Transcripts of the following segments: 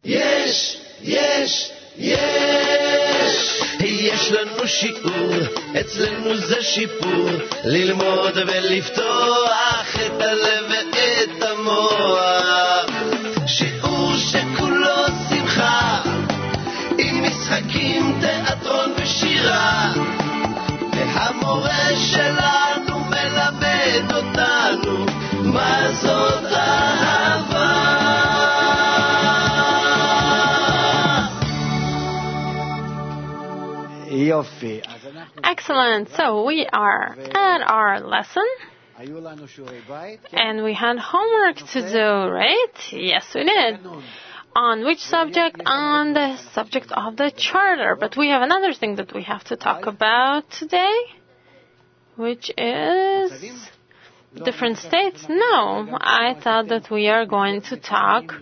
יש לנו שיעור, אצלנו זה שיפור, ללמוד ולפתוח את הלב ואת המוח. שיעור שכולו שמחה, עם משחקים, תיאטרון ושירה, והמורה שלנו מלמד אותנו מה זאת אהבה. Excellent. So we are at our lesson. And we had homework to do, right? Yes, we did. On which subject? On the subject of the charter. But we have another thing that we have to talk about today, which is different states. No, I thought that we are going to talk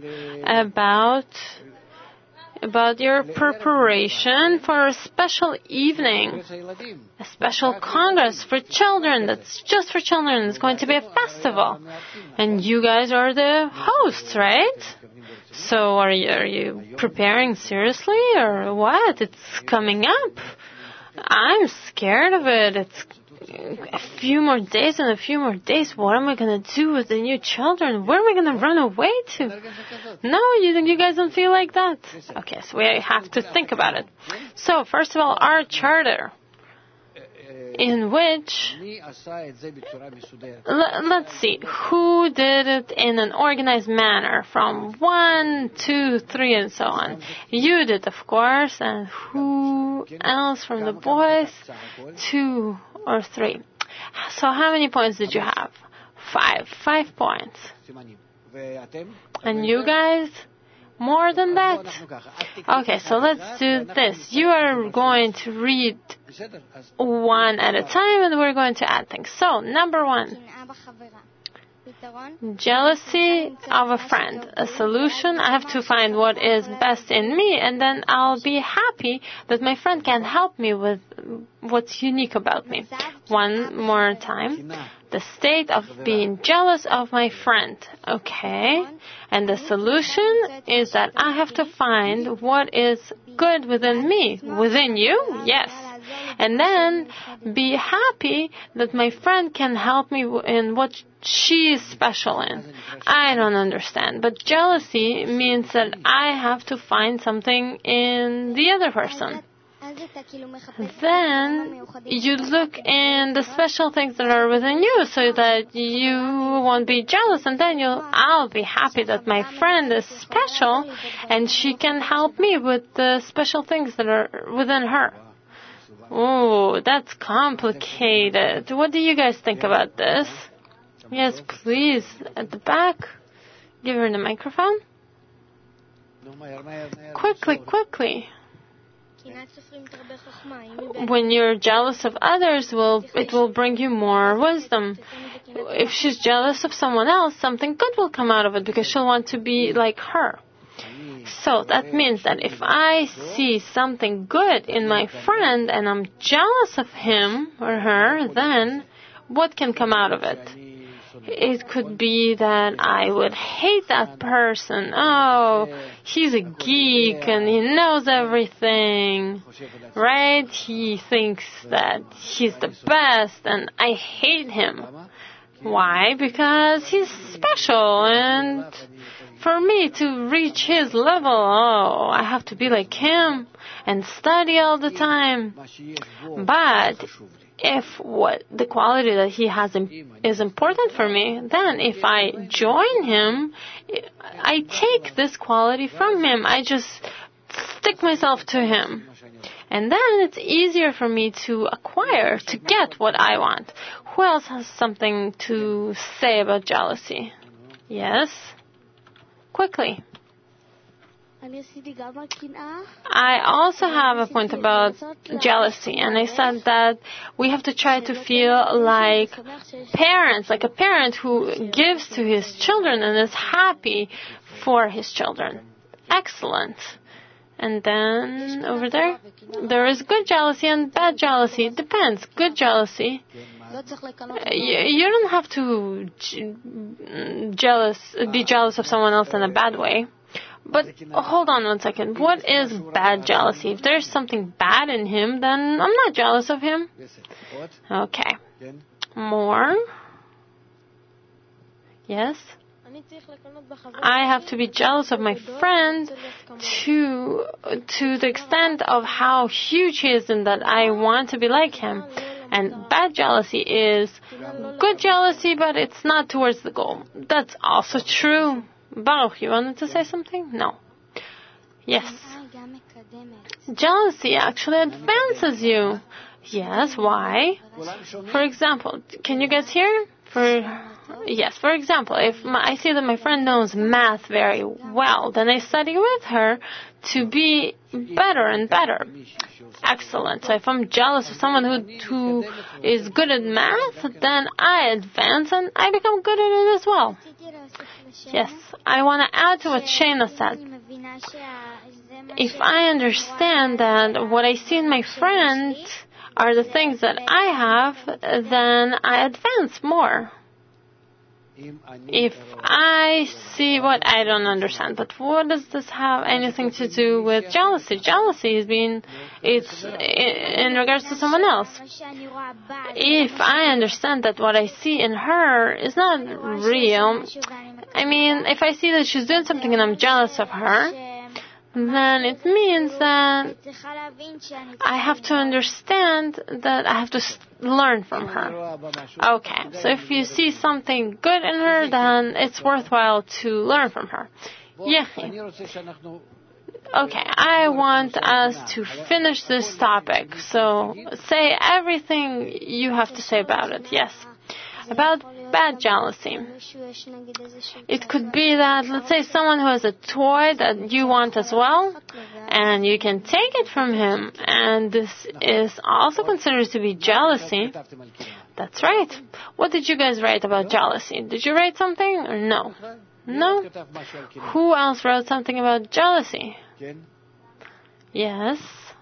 about your preparation for a special evening, a special congress for children that's just for children. It's going to be a festival. And you guys are the hosts, right? So are you preparing seriously or what? It's coming up. I'm scared of it. It's a few more days and a few more days. What am I going to do with the new children? Where am I going to run away to? No, you guys don't feel like that? Okay, so we have to think about it. So, first of all, our charter, in which, let's see, who did it in an organized manner from 1, 2, 3, and so on. You did, of course, and who else from the boys? 2 or 3. So how many points did you have? 5. 5 points. And you guys? More than that? Okay, so let's do this. You are going to read one at a time, and we're going to add things. So, number 1. Jealousy of a friend. A solution. I have to find what is best in me, and then I'll be happy that my friend can help me with what's unique about me. One more time. The state of being jealous of my friend. Okay. And the solution is that I have to find what is good within me. Within you? Yes. And then be happy that my friend can help me in what she is special in. I don't understand. But jealousy means that I have to find something in the other person. Then you look in the special things that are within you so that you won't be jealous, and then I'll be happy that my friend is special and she can help me with the special things that are within her. Oh, that's complicated. What do you guys think about this? Yes, please, at the back. Give her the microphone. Quickly. When you're jealous of others, it will bring you more wisdom. If she's jealous of someone else, something good will come out of it because she'll want to be like her. So that means that if I see something good in my friend and I'm jealous of him or her, then what can come out of it? It could be that I would hate that person. Oh, he's a geek and he knows everything, right? He thinks that he's the best and I hate him. Why? Because he's special, and for me to reach his level, I have to be like him and study all the time. But if what the quality that he has is important for me, then if I join him, I take this quality from him. I just stick myself to him. And then it's easier for me to acquire, to get what I want. Who else has something to say about jealousy? Yes? Quickly. I also have a point about jealousy, and I said that we have to try to feel like parents, like a parent who gives to his children and is happy for his children. Excellent. And then over there is good jealousy and bad jealousy. It depends. Good jealousy. You don't have to be jealous of someone else in a bad way. But hold on one second. What is bad jealousy? If there's something bad in him, then I'm not jealous of him. Okay. More. Yes? I have to be jealous of my friend to the extent of how huge he is and that I want to be like him. And bad jealousy is good jealousy, but it's not towards the goal. That's also true. Baruch, you wanted to say something? No. Yes. Jealousy actually advances you. Yes, why? For example, can you guys hear? Yes, for example, if I see that my friend knows math very well, then I study with her to be better and better. Excellent. So if I'm jealous of someone who is good at math, then I advance and I become good at it as well. Yes, I want to add to what Shana said. If I understand that what I see in my friend are the things that I have, then I advance more. If I see what I don't understand, but what does this have anything to do with jealousy? Jealousy it's in regards to someone else. If I understand that what I see in her is not real, I mean, if I see that she's doing something and I'm jealous of her, then it means that I have to understand that I have to learn from her. Okay, so if you see something good in her, then it's worthwhile to learn from her. Yechi. Okay, I want us to finish this topic. So say everything you have to say about it. Yes. About bad jealousy. It could be that, let's say, someone who has a toy that you want as well, and you can take it from him, and this is also considered to be jealousy. That's right. What did you guys write about jealousy? Did you write something or no? No? Who else wrote something about jealousy? Yes?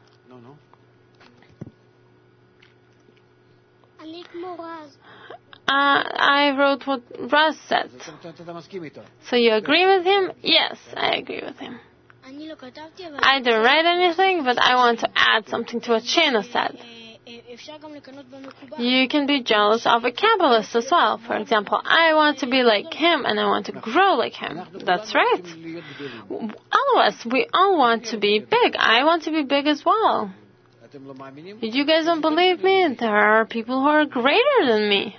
I wrote what Raz said. So you agree with him? Yes, I agree with him. I didn't write anything, but I want to add something to what Shana said. You can be jealous of a Kabbalist as well. For example, I want to be like him and I want to grow like him. That's right. All of us, we all want to be big. I want to be big as well. You guys don't believe me? There are people who are greater than me.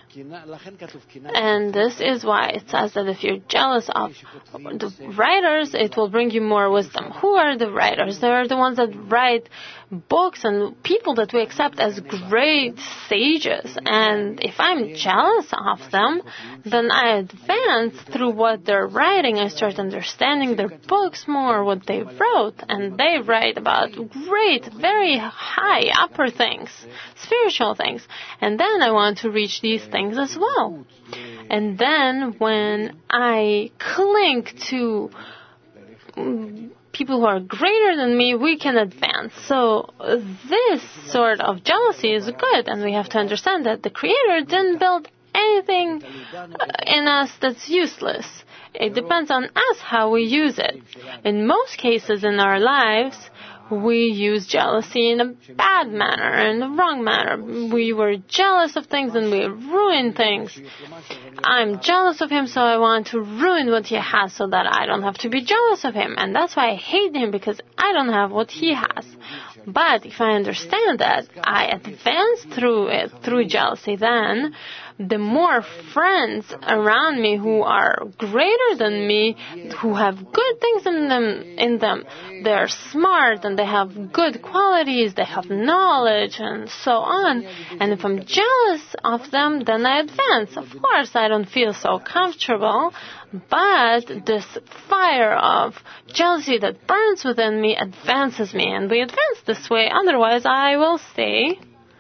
And this is why it says that if you're jealous of the writers, it will bring you more wisdom. Who are the writers? They are the ones that write books and people that we accept as great sages. And if I'm jealous of them, then I advance through what they're writing. I start understanding their books more, what they wrote. And they write about great, very high, upper things, spiritual things. And then I want to reach these things as well. And then when I cling to people who are greater than me, we can advance. So this sort of jealousy is good, and we have to understand that the Creator didn't build anything in us that's useless. It depends on us how we use it. In most cases in our lives, we use jealousy in a bad manner, in the wrong manner. We were jealous of things and we ruin things. I'm jealous of him, so I want to ruin what he has so that I don't have to be jealous of him. And that's why I hate him, because I don't have what he has. But if I understand that I advance through it, through jealousy, then the more friends around me who are greater than me, who have good things in them, they're smart and they have good qualities, they have knowledge and so on. And if I'm jealous of them, then I advance. Of course, I don't feel so comfortable, but this fire of jealousy that burns within me advances me, and we advance this way. Otherwise, I will stay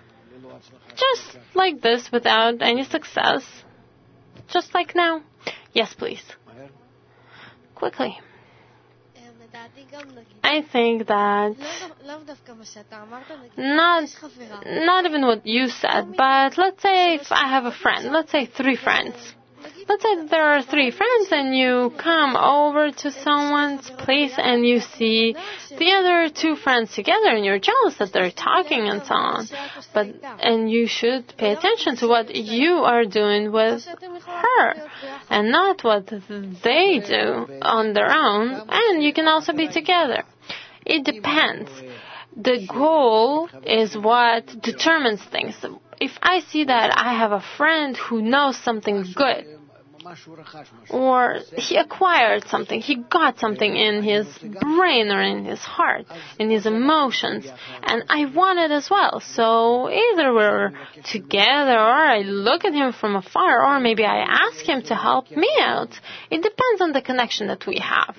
just like this without any success. Just like now. Yes, please. Quickly. I think that not even what you said, but let's say if I have a friend, let's say 3 friends. Let's say that there are 3 friends and you come over to someone's place and you see the other 2 friends together and you're jealous that they're talking and so on. And you should pay attention to what you are doing with her and not what they do on their own. And you can also be together. It depends. The goal is what determines things. If I see that I have a friend who knows something good, or he acquired something, he got something in his brain or in his heart, in his emotions, and I want it as well. So either we're together, or I look at him from afar, or maybe I ask him to help me out. It depends on the connection that we have.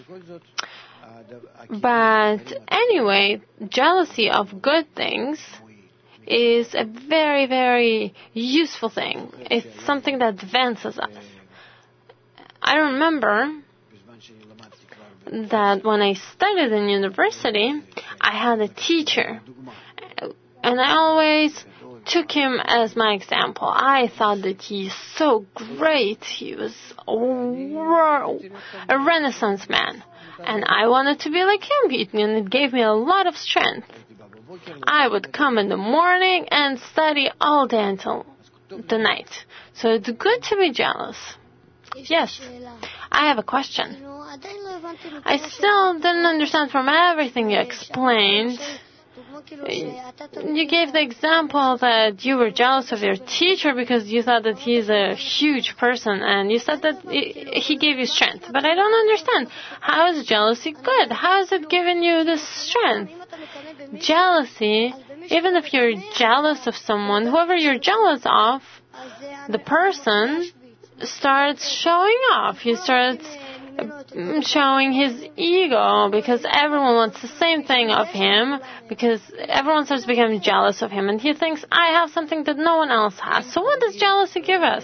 But anyway, jealousy of good things is a very, very useful thing. It's something that advances us. I remember that when I studied in university, I had a teacher, and I always took him as my example. I thought that he's so great. He was a Renaissance man, and I wanted to be like him, and it gave me a lot of strength. I would come in the morning and study all day until the night. So it's good to be jealous. Yes. I have a question. I still didn't understand from everything you explained. You gave the example that you were jealous of your teacher because you thought that he's a huge person, and you said that he gave you strength. But I don't understand. How is jealousy good? How is it giving you this strength? Jealousy, even if you're jealous of someone, whoever you're jealous of, the person starts showing off. He starts showing his ego because everyone wants the same thing of him, because everyone starts becoming jealous of him, and he thinks, I have something that no one else has. So what does jealousy give us?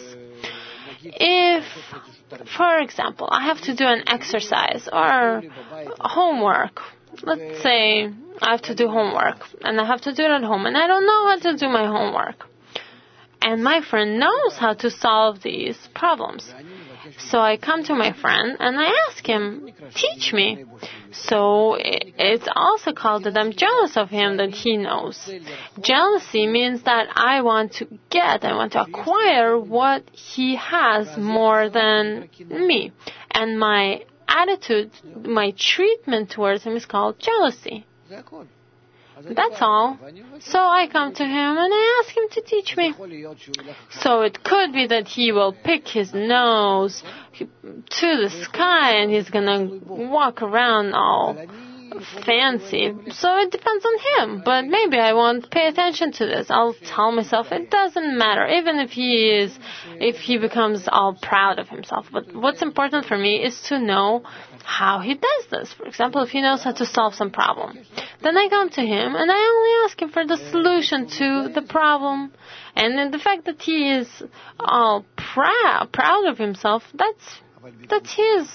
If, for example, I have to do an exercise or homework, let's say I have to do homework, and I have to do it at home, and I don't know how to do my homework. And my friend knows how to solve these problems. So I come to my friend and I ask him, teach me. So it's also called that I'm jealous of him that he knows. Jealousy means that I want to acquire what he has more than me. And my attitude, my treatment towards him is called jealousy. That's all. So I come to him and I ask him to teach me. So it could be that he will pick his nose to the sky and he's going to walk around all fancy. So it depends on him. But maybe I won't pay attention to this. I'll tell myself it doesn't matter, even if he becomes all proud of himself. But what's important for me is to know how he does this. For example, if he knows how to solve some problem, then I come to him and I only ask him for the solution to the problem. And then the fact that he is all proud of himself, that's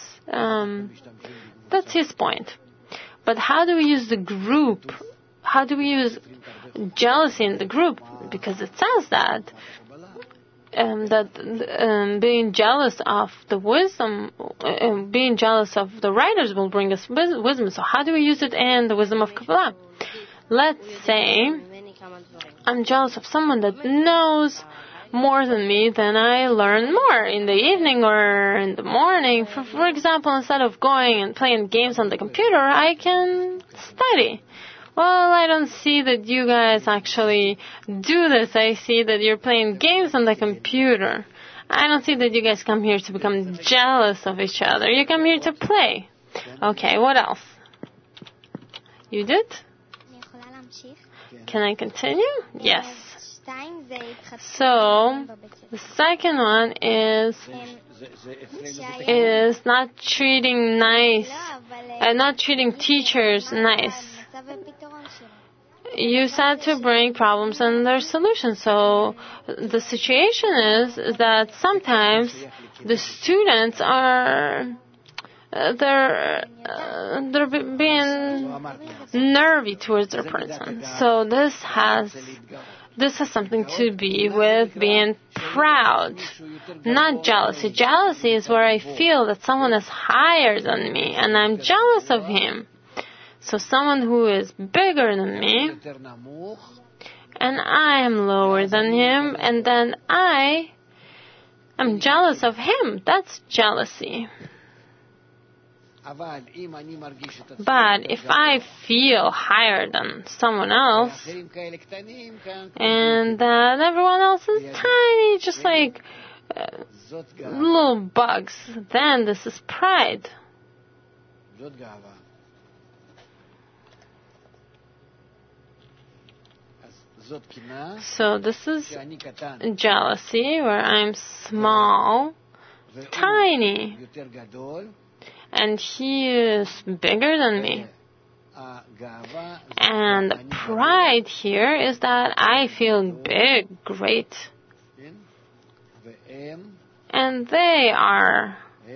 his point. But how do we use the group? How do we use jealousy in the group? Because it says that being jealous of the wisdom, being jealous of the writers will bring us wisdom. So how do we use it in the wisdom of Kabbalah? Let's say I'm jealous of someone that knows more than me, then I learn more in the evening or in the morning. For example, instead of going and playing games on the computer, I can study. Well, I don't see that you guys actually do this. I see that you're playing games on the computer. I don't see that you guys come here to become jealous of each other. You come here to play. Okay, what else? You did? Can I continue? Yes. So, the second one is not treating not treating teachers nice. You said to bring problems and their solutions. So the situation is that sometimes the students are they're being nervy towards their person. So this has something to be with being proud not jealousy. Jealousy is where I feel that someone is higher than me and I'm jealous of him. So someone who is bigger than me and I am lower than him, and then I am jealous of him. That's jealousy. But if I feel higher than someone else, and that everyone else is tiny, just like little bugs, then this is pride. So this is jealousy, where I'm small, tiny, and he is bigger than me. And pride here is that I feel big, great. And they are,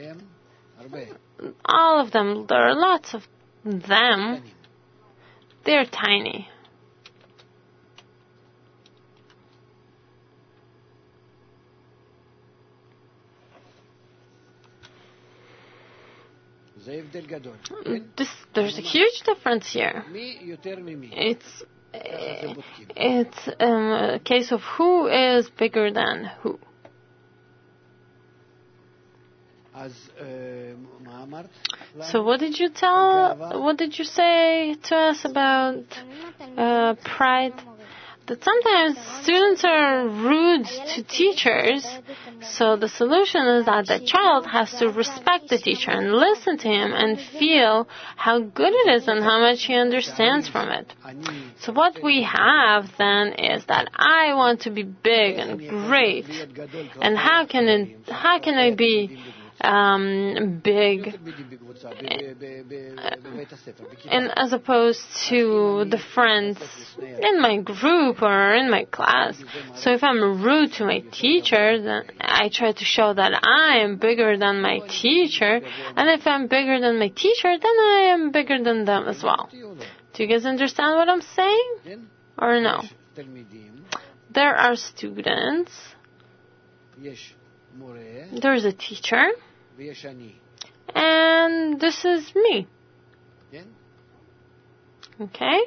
all of them, there are lots of them, they're tiny. There's a huge difference here. It's a case of who is bigger than who. So what did you say to us about pride? That sometimes students are rude to teachers, so the solution is that the child has to respect the teacher and listen to him and feel how good it is and how much he understands from it. So what we have then is that I want to be big and great, and how can I be big, and as opposed to the friends in my group or in my class. So if I'm rude to my teacher, then I try to show that I am bigger than my teacher, and if I'm bigger than my teacher, then I am bigger than them as well. Do you guys understand what I'm saying? Or no? There are students, there's a teacher, and this is me. Okay?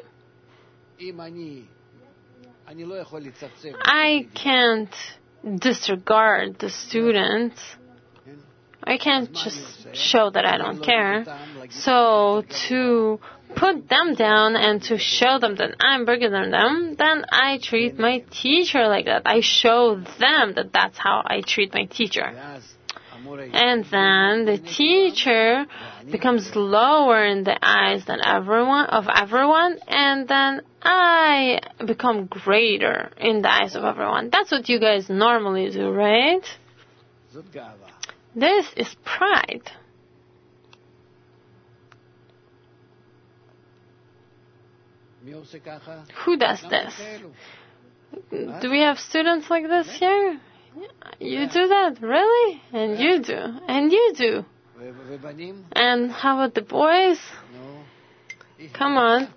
I can't disregard the students. I can't just show that I don't care. So to put them down and to show them that I'm bigger than them, then I treat my teacher like that. I show them that that's how I treat my teacher. And then the teacher becomes lower in the eyes than everyone, and then I become greater in the eyes of everyone. That's what you guys normally do, right? This is pride. Who does this? Do we have students like this here? You do that, really? And you do. And you do. And how about the boys? Come on.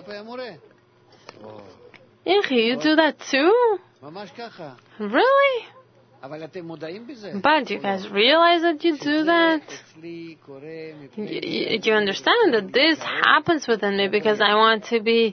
Ichi, you do that too? Really? But do you guys realize that you do that? Do you understand that this happens within me because I want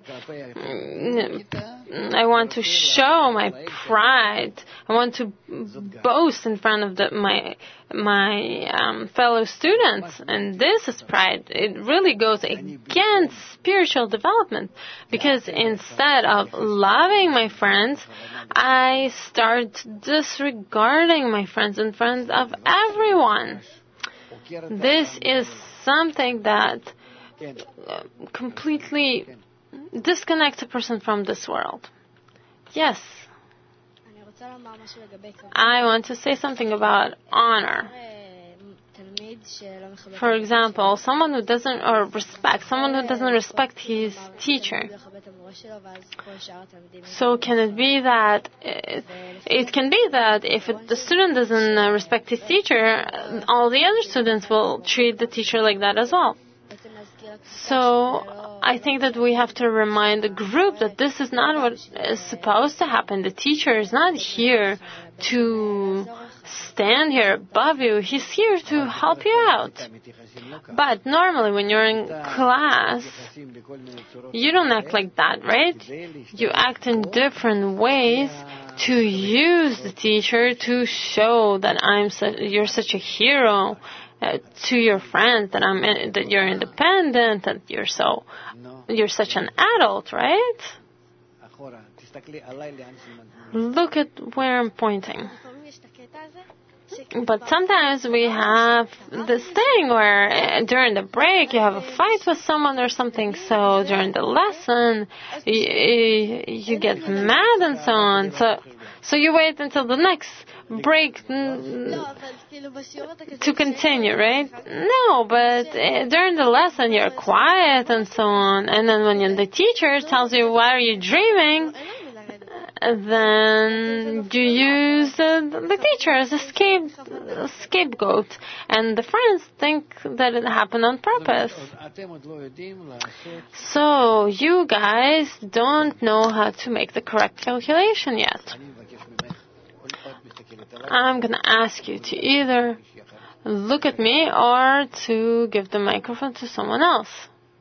to show my pride. I want to boast in front of my fellow students, and this is pride. It really goes against spiritual development, because instead of loving my friends, I start disregarding my friends in front of everyone. This is something that completely disconnects a person from this world. Yes. I want to say something about honor. For example, someone who doesn't respect his teacher. So can it be that if the student doesn't respect his teacher, all the other students will treat the teacher like that as well. So I think that we have to remind the group that this is not what is supposed to happen. The teacher is not here to stand here above you. He's here to help you out. But normally when you're in class, you don't act like that, right? You act in different ways to use the teacher to show that you're such a hero to your friends, that you're independent, that you're such an adult, right? Look at where I'm pointing. But sometimes we have this thing where during the break you have a fight with someone or something, so during the lesson you get mad and so on. So you wait until the next break to continue, right? No, but during the lesson you're quiet and so on. And then when the teacher tells you, "Why are you dreaming?" then you use the teacher as a scapegoat. And the friends think that it happened on purpose. So you guys don't know how to make the correct calculation yet. I'm going to ask you to either look at me or to give the microphone to someone else.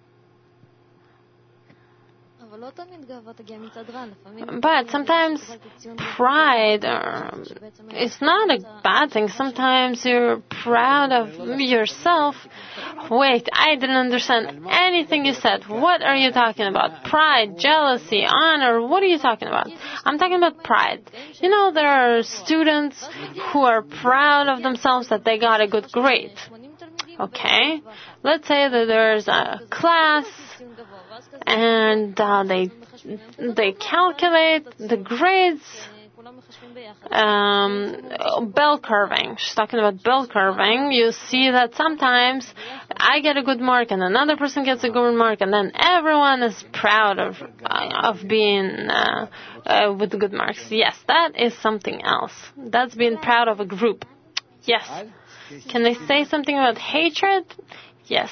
But sometimes pride is not a bad thing. Sometimes you're proud of yourself. Wait, I didn't understand anything you said. What are you talking about? Pride, jealousy, honor, what are you talking about? I'm talking about pride. You know, there are students who are proud of themselves that they got a good grade. Okay? Let's say that there's a class and they calculate the grades, bell curving. She's talking about bell curving. You see that sometimes I get a good mark and another person gets a good mark, and then everyone is proud of being with good marks. Yes, that is something else. That's being proud of a group. Yes. Can I say something about hatred? Yes.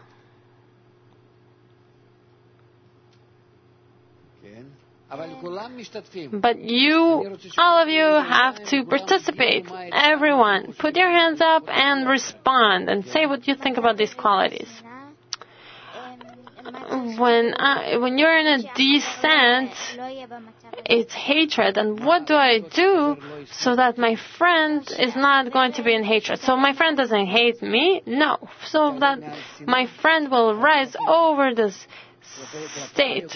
But all of you have to participate. Everyone, put your hands up and respond and say what you think about these qualities. When you're in a descent, it's hatred. And what do I do so that my friend is not going to be in hatred? So my friend doesn't hate me? No. So that my friend will rise over this state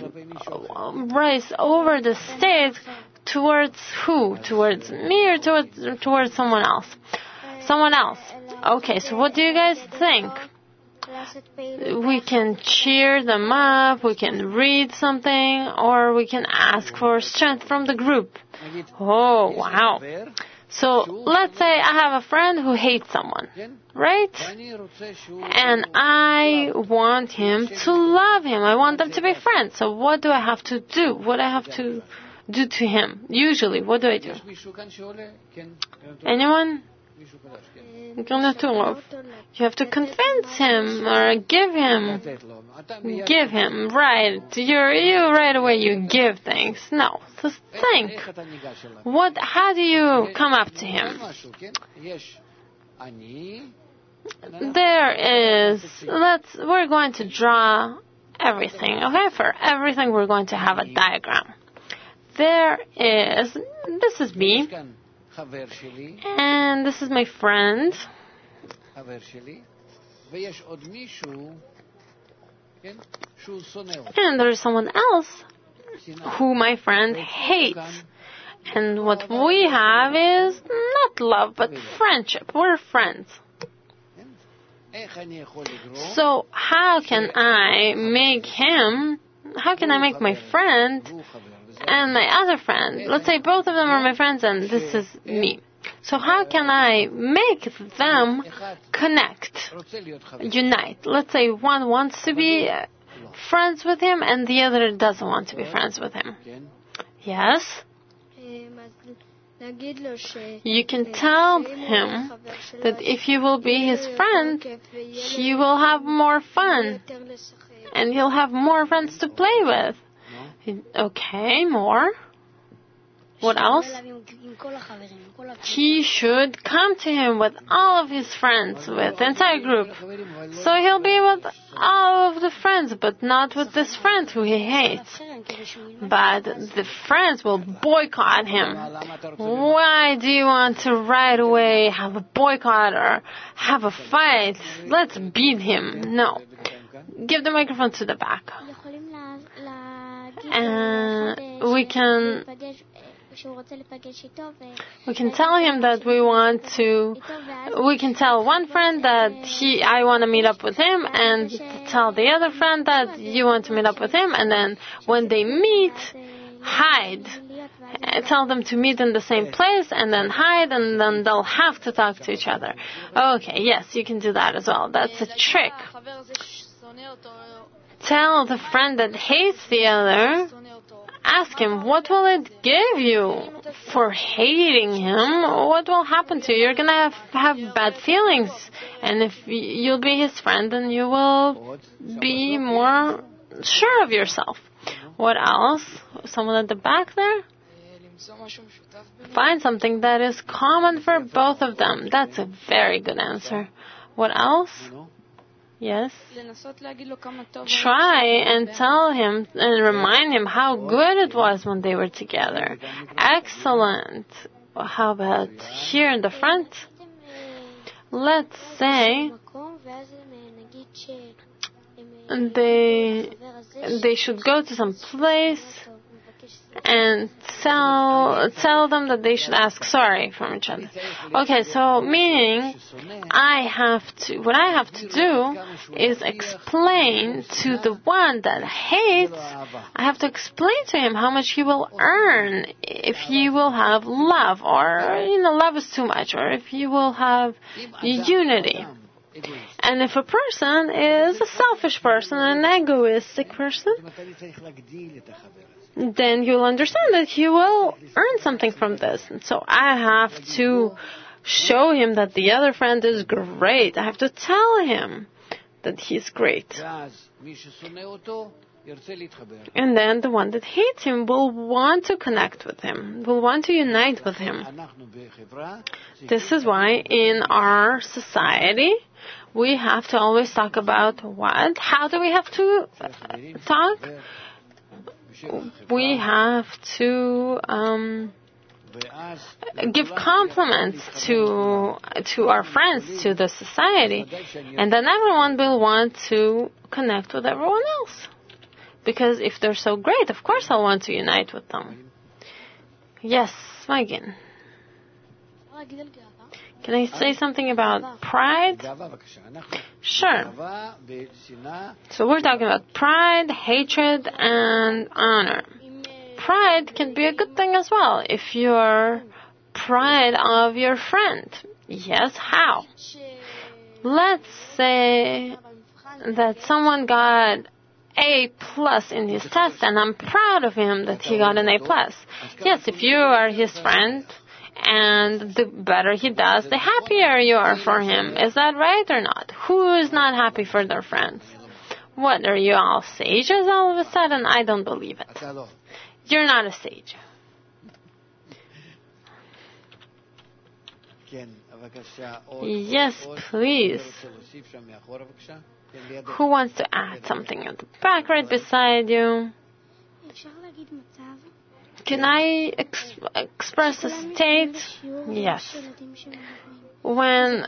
towards who? Towards me or towards someone else? Someone else. Okay, so what do you guys think? We can cheer them up, we can read something, or we can ask for strength from the group. Oh, wow. So let's say I have a friend who hates someone, right? And I want him to love him. I want them to be friends. So what do I have to do? What do I have to do to him? Usually, what do I do? Anyone? You have to convince him or give him, right? You right away you give things. No, just think. How do you come up to him? We're going to draw everything, okay? For everything we're going to have a diagram. This is me. And this is my friend. And there is someone else who my friend hates. And what we have is not love, but friendship. We're friends. So how can I make my friend and my other friend, let's say both of them are my friends and this is me. So how can I make them connect, unite? Let's say one wants to be friends with him and the other doesn't want to be friends with him. Yes? You can tell him that if you will be his friend, he will have more fun. and he'll have more friends to play with. Okay, more. What else? He should come to him with all of his friends, with the entire group. So he'll be with all of the friends, but not with this friend who he hates. But the friends will boycott him. Why do you want to right away have a boycott or have a fight? Let's beat him. No. Give the microphone to the back. And we can tell him that we can tell one friend that I want to meet up with him, and tell the other friend that you want to meet up with him, and then when they meet, hide. Tell them to meet in the same place and then hide, and then they'll have to talk to each other. Okay, yes, you can do that as well. That's a trick. Tell the friend that hates the other, ask him, what will it give you for hating him? What will happen to you? You're going to have bad feelings. And if you'll be his friend, then you will be more sure of yourself. What else? Someone at the back there? Find something that is common for both of them. That's a very good answer. What else? Yes. Try and tell him and remind him how good it was when they were together. Excellent. How about here in the front? Let's say they should go to some place and tell them that they should ask sorry from each other. Okay, so meaning what I have to do is explain to the one that hates, I have to explain to him how much he will earn if he will have love, or, love is too much, or if he will have unity. And if a person is a selfish person, an egoistic person, then you'll understand that he will earn something from this. And so I have to show him that the other friend is great. I have to tell him that he's great. And then the one that hates him will want to connect with him, will want to unite with him. This is why in our society we have to always talk about what? How do we have to talk? We have to give compliments to our friends, to the society, and then everyone will want to connect with everyone else. Because if they're so great, of course I'll want to unite with them. Yes, Megan. Can I say something about pride? Sure. So we're talking about pride, hatred, and honor. Pride can be a good thing as well if you're pride of your friend. Yes, how? Let's say that someone got A+ in his test, and I'm proud of him that he got an A+. Yes, if you are his friend, and the better he does, the happier you are for him. Is that right or not? Who is not happy for their friends? What, are you all sages all of a sudden? I don't believe it. You're not a sage. Yes, please. Who wants to add something at the back right beside you? Can I express a state? Yes. When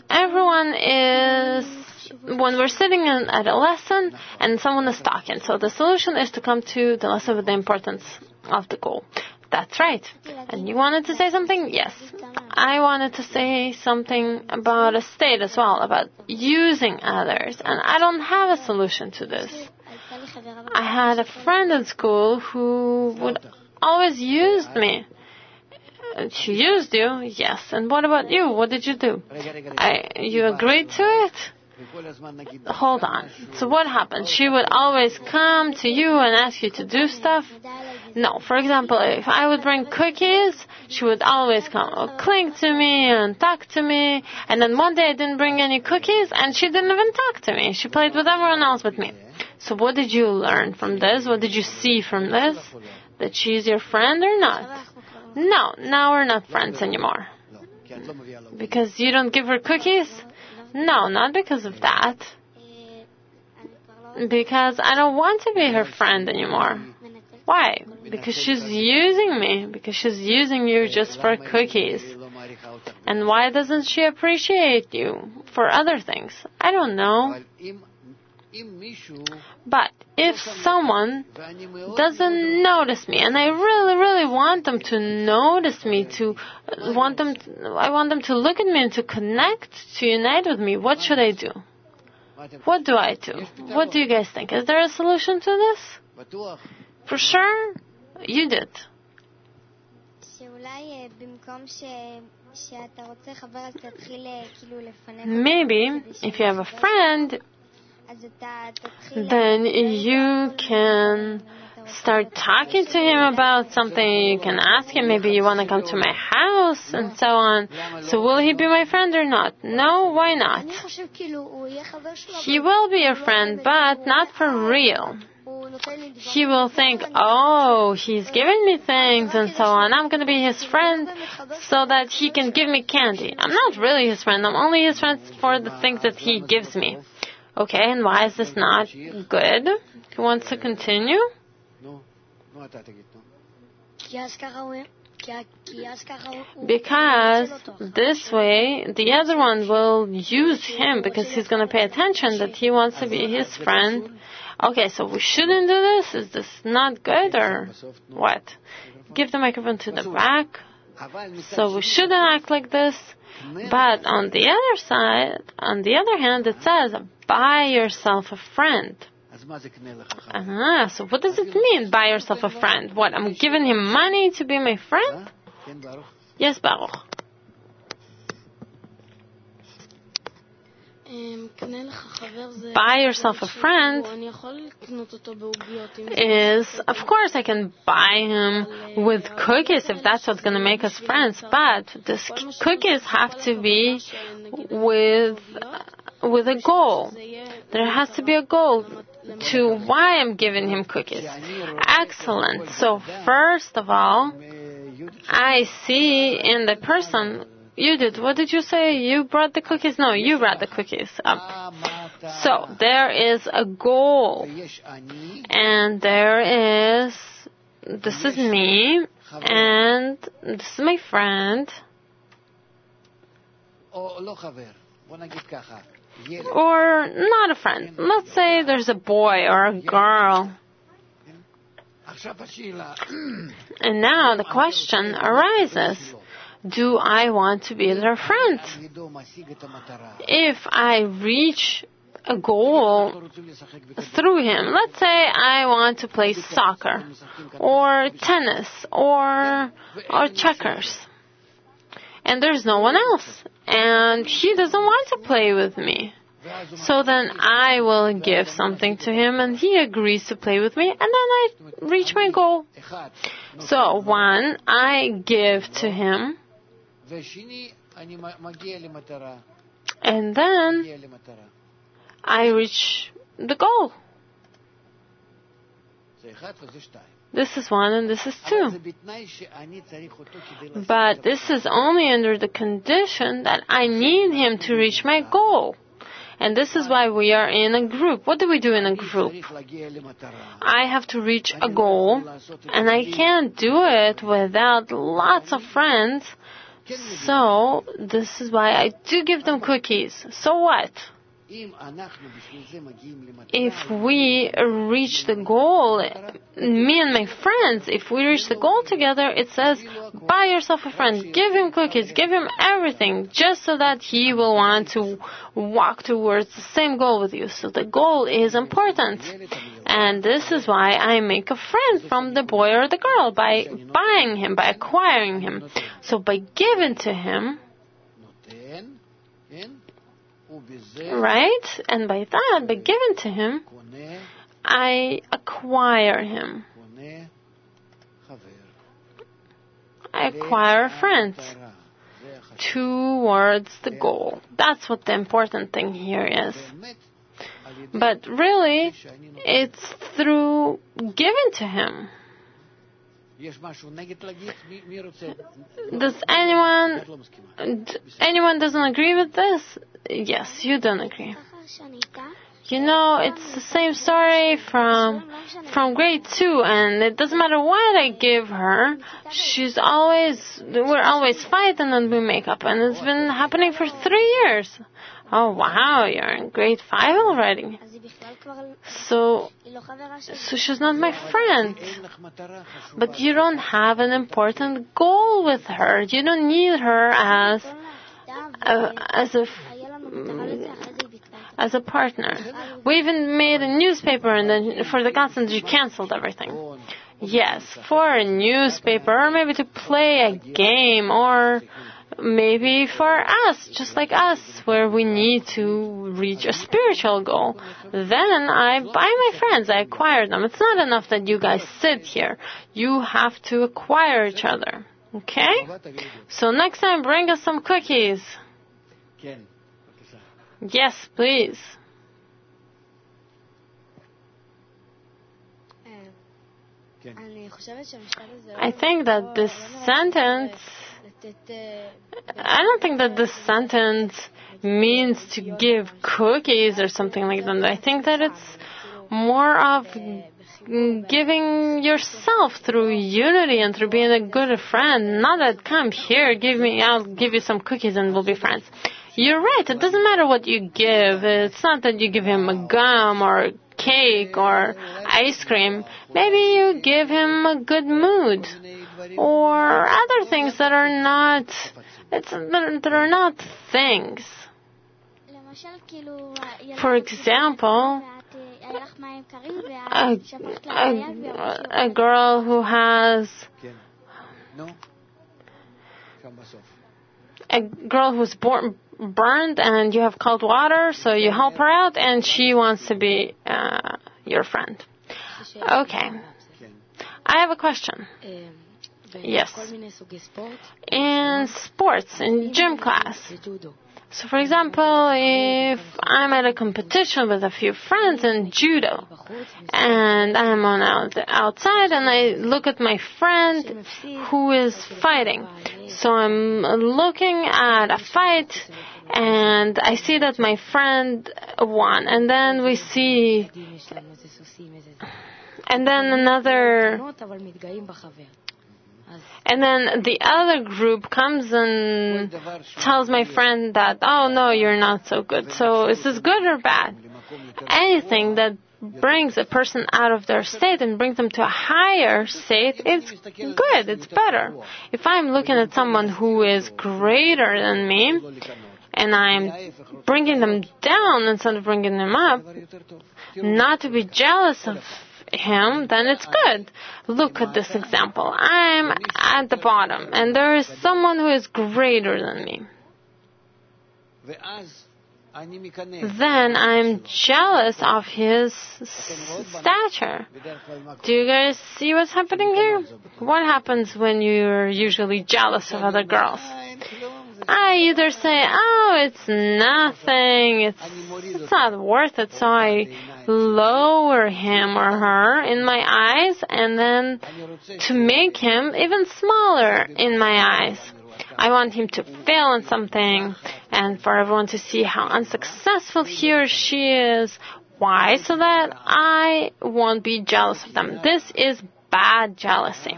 we're sitting at a lesson and someone is talking, so the solution is to come to the lesson with the importance of the goal. That's right. And you wanted to say something? Yes. I wanted to say something about a state as well, about using others. And I don't have a solution to this. I had a friend in school who would always use me. She used you? Yes. And what about you? What did you do? You agreed to it? Hold on. So what happened? She would always come to you and ask you to do stuff? No. For example, if I would bring cookies, she would always come, cling to me and talk to me. And then one day I didn't bring any cookies and she didn't even talk to me. She played with everyone else but me. So what did you learn from this? What did you see from this? That she's your friend or not? No, now we're not friends anymore. Because you don't give her cookies? No, not because of that. Because I don't want to be her friend anymore. Why? Because she's using me. Because she's using you just for cookies. And why doesn't she appreciate you for other things? I don't know. But if someone doesn't notice me, and I really, really want them to notice me, I want them to look at me and to connect, to unite with me, what should I do? What do I do? What do you guys think? Is there a solution to this? For sure, you did. Maybe, if you have a friend, then you can start talking to him about something. You can ask him, maybe you want to come to my house, and so on. So will he be my friend or not? No, why not? He will be your friend, but not for real. He will think, oh, he's giving me things and so on. I'm going to be his friend so that he can give me candy. I'm not really his friend. I'm only his friend for the things that he gives me. Okay, and why is this not good? Who wants to continue? Because this way, the other one will use him because he's going to pay attention that he wants to be his friend. Okay, so we shouldn't do this? Is this not good or what? Give the microphone to the back. So we shouldn't act like this. But on the other side, on the other hand, it says, buy yourself a friend. So what does it mean, buy yourself a friend? What, I'm giving him money to be my friend? Yes, Baruch. Buy yourself a friend is, of course, I can buy him with cookies if that's what's going to make us friends. But these cookies have to be with a goal. There has to be a goal to why I'm giving him cookies. Excellent. So first of all, I see in the person. You did. What did you say? You brought the cookies? No, you brought the cookies up. So there is a goal. And there is, this is me, and this is my friend. Or not a friend. Let's say there's a boy or a girl. And now the question arises. Do I want to be their friend? If I reach a goal through him, let's say I want to play soccer, or tennis, or checkers, and there's no one else, and he doesn't want to play with me. So then I will give something to him, and he agrees to play with me, and then I reach my goal. So one, I give to him, and then I reach the goal. This is one and this is two. But this is only under the condition that I need him to reach my goal. And this is why we are in a group. What do we do in a group? I have to reach a goal, and I can't do it without lots of friends. So, this is why I do give them cookies. So what? If we reach the goal, me and my friends, if we reach the goal together, it says, buy yourself a friend, give him cookies, give him everything, just so that he will want to walk towards the same goal with you. So the goal is important. And this is why I make a friend from the boy or the girl, by buying him, by acquiring him. So by giving to him, right? And by that, by giving to him, I acquire him. I acquire a friend towards the goal. That's what the important thing here is. But really, it's through giving to him. Does anyone doesn't agree with this? Yes, you don't agree. It's the same story from grade 2, and it doesn't matter what I give her. We're always fighting and we make up, and it's been happening for 3 years. Oh wow, you're in grade 5 already. So she's not my friend. But you don't have an important goal with her. You don't need her as a partner. We even made a newspaper, and then for the content you canceled everything. Yes, for a newspaper, or maybe to play a game, or maybe for us, just like us, where we need to reach a spiritual goal. Then I buy my friends, I acquire them. It's not enough that you guys sit here. You have to acquire each other. Okay? So next time, bring us some cookies. Yes, please. I think that this sentence, I don't think that this sentence means to give cookies or something like that. I think that it's more of giving yourself through unity and through being a good friend. Not that, come here, I'll give you some cookies and we'll be friends. You're right, it doesn't matter what you give. It's not that you give him a gum or a cake or ice cream. Maybe you give him a good mood or other things that are not things. For example, a girl who has who's burned and you have cold water, so you help her out and she wants to be your friend. Okay. I have a question. Yes. In sports, in gym class. So, for example, if I'm at a competition with a few friends in judo, and I'm outside, and I look at my friend who is fighting. So I'm looking at a fight, and I see that my friend won, and then we see, and then the other group comes and tells my friend that, oh no, you're not so good. So is this good or bad? Anything that brings a person out of their state and brings them to a higher state, it's good, it's better. If I'm looking at someone who is greater than me, and I'm bringing them down instead of bringing them up, not to be jealous of him, then it's good. Look at this example. I'm at the bottom, and there is someone who is greater than me. Then I'm jealous of his stature. Do you guys see what's happening here? What happens when you're usually jealous of other girls? I either say, oh, it's nothing, it's not worth it, so I lower him or her in my eyes, and then to make him even smaller in my eyes. I want him to fail in something, and for everyone to see how unsuccessful he or she is. Why? So that I won't be jealous of them. This is bad jealousy.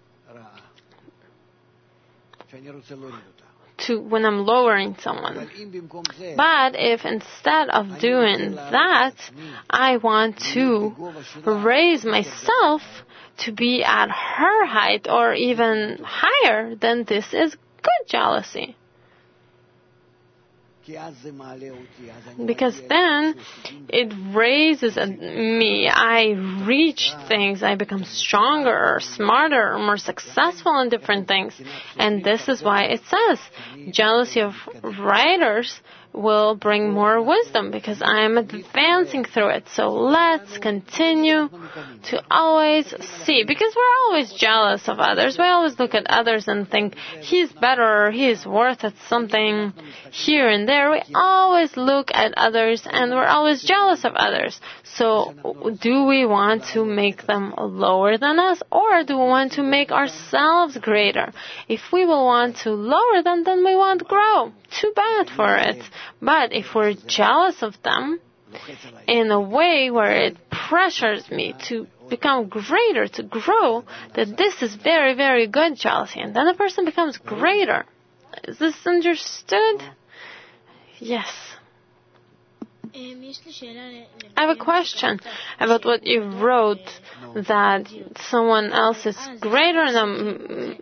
When I'm lowering someone. But if instead of doing that, I want to raise myself to be at her height or even higher, then this is good jealousy. Because then it raises me. I reach things. I become stronger or smarter or more successful in different things. And this is why it says jealousy of writers will bring more wisdom because I am advancing through it. So let's continue to always see, because we're always jealous of others. We always look at others and think he's better or he's worth it something here and there. We always look at others and we're always jealous of others. So do we want to make them lower than us, or do we want to make ourselves greater? If we will want to lower them, then we won't grow. Too bad for it. But if we're jealous of them in a way where it pressures me to become greater, to grow, that this is very, very good jealousy. And then a person becomes greater. Is this understood? Yes. I have a question about what you wrote, that someone else is greater than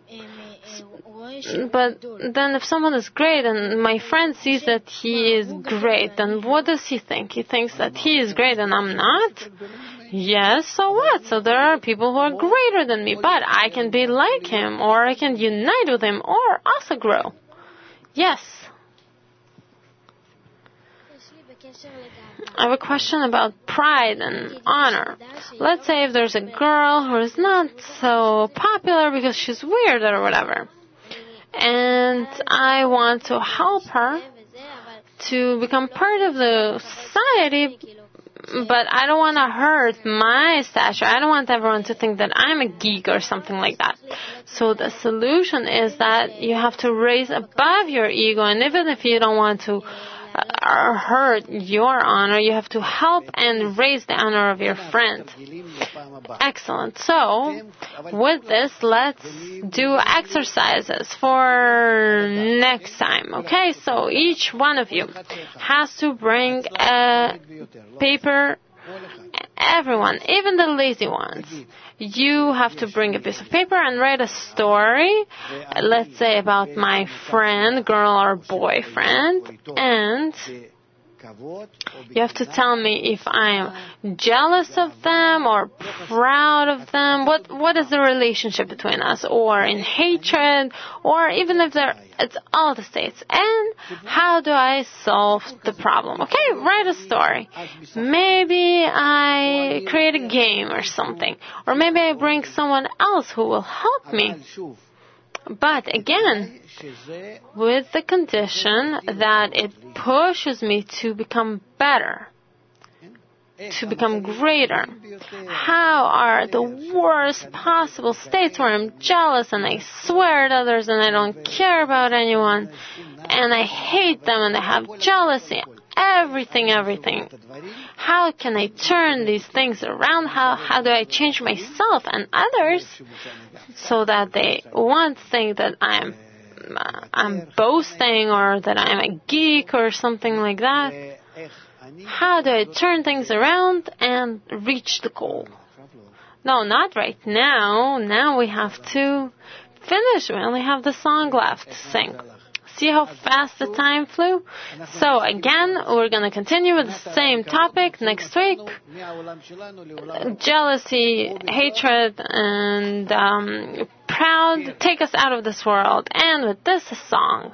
but then if someone is great and my friend sees that he is great, then what does he think? He thinks that he is great and I'm not? Yes, so what? So there are people who are greater than me, but I can be like him, or I can unite with him, or also grow. Yes. I have a question about pride and honor. Let's say if there's a girl who is not so popular because she's weird or whatever, and I want to help her to become part of the society, but I don't want to hurt my stature. I don't want everyone to think that I'm a geek or something like that. So the solution is that you have to raise above your ego, and even if you don't want to hurt your honor, you have to help and raise the honor of your friend. Excellent. So, with this, let's do exercises for next time. Okay, so each one of you has to bring a paper. Everyone, even the lazy ones. You have to bring a piece of paper and write a story, let's say about my friend, girl or boyfriend, and you have to tell me if I am jealous of them or proud of them. What is the relationship between us? Or in hatred, or even if it's all the states. And how do I solve the problem? Okay, write a story. Maybe I create a game or something. Or maybe I bring someone else who will help me. But again, with the condition that it pushes me to become better, to become greater. How are the worst possible states where I'm jealous and I swear at others and I don't care about anyone and I hate them and I have jealousy, everything. How can I turn these things around? How do I change myself and others so that they won't think that I'm boasting or that I'm a geek or something like that? How do I turn things around and reach the goal? No, not right now. Now we have to finish. We only have the song left to sing. See how fast the time flew? So again, we're going to continue with the same topic next week. Jealousy, hatred, and proud take us out of this world. And with this, a song.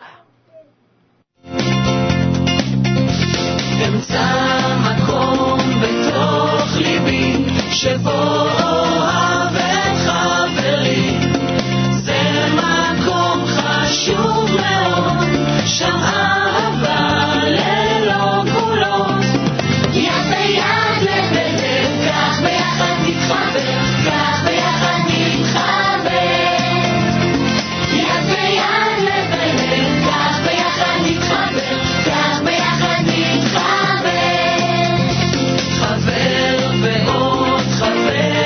אמצע מקום בתוך ליבי שבו אוהב את חברי זה מקום חשוב מאוד שם אהבה ללא גבולות יד ביד לב בלב כך ביחד נתחבר כך ביחד נתחבר יד ביד לב בלב כך ביחד נתחבר כך ביחד נתחבר חבר ועוד חבר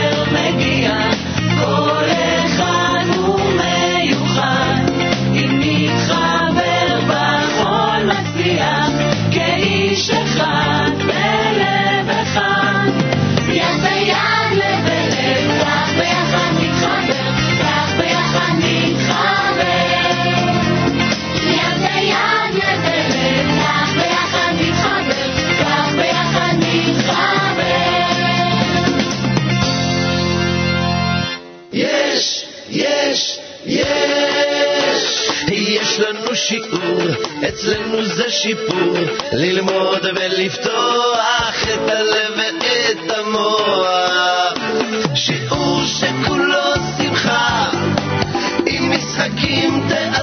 אצלנו זה שיפור, ללמוד ולפתוח את הלב ואת המוח. שיעור שכולו שמחה, עם משחקים תיאטרון,